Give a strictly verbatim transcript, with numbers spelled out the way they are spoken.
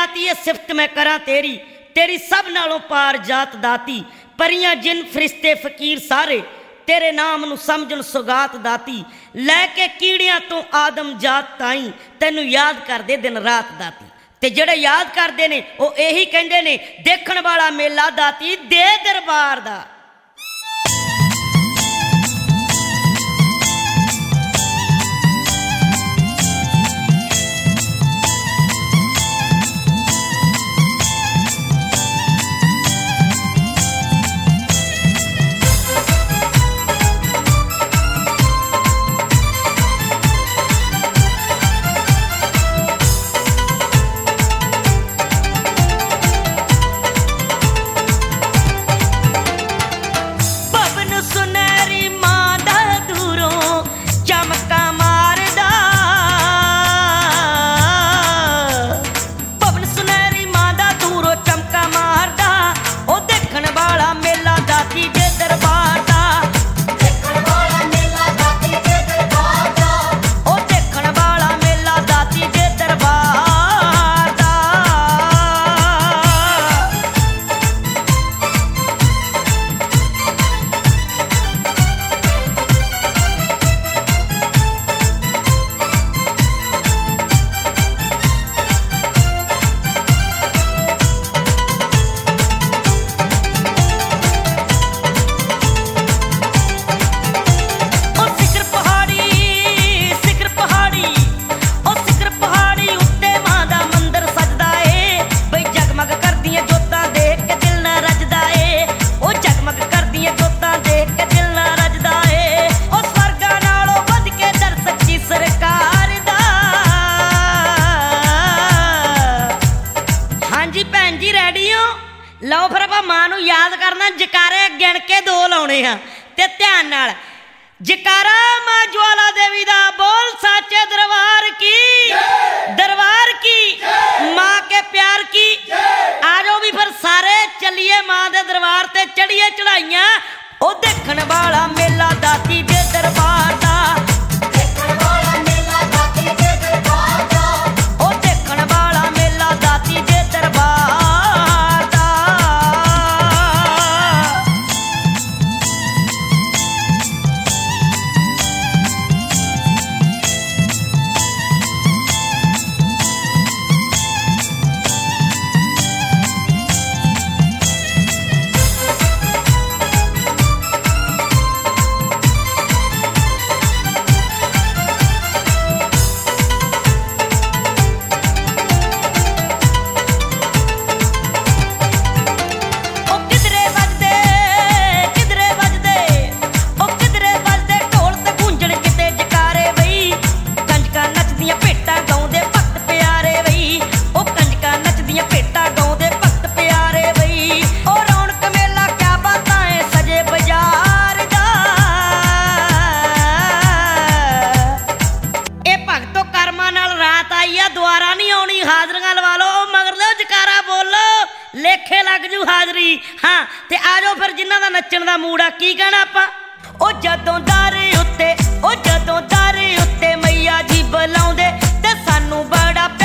दाती ये सिफत मैं करा तेरी, तेरी सब नालों पार जात दाती। परियां जिन फरिश्ते फकीर सारे तेरे नाम नूं समझण सुगात दाती। लैके कीड़ियां तो आदम जात ताई तैनूं याद करदे दिन रात दाती। ते ਜਿਹੜੇ याद करते ने वो यही कहते ने देखण वाला मेला दाती दे दरबार दा। लो फिर आप मां नूं याद करना जकारे गिण के दो लाने हैं ते ध्यान नाल जकारा मां ज्वाला देवी दा बोल साचे दरबार की दरबार की मां के प्यार की। आ जाओ भी फिर सारे चलिए मां दे दरबार ते चढ़िए चढ़ाइयां ओ देखण वाला मेला दाती दे दरबार दा। लेखे लग जू हाजरी हाँ ते आ जाओ फिर जिन्हां दा नच्चण दा मूड आ की कहना आपां ओ जदों दारे उत्ते ओ जदों दारे उत्ते मैया जी बुलाउंदे ते सानू बड़ा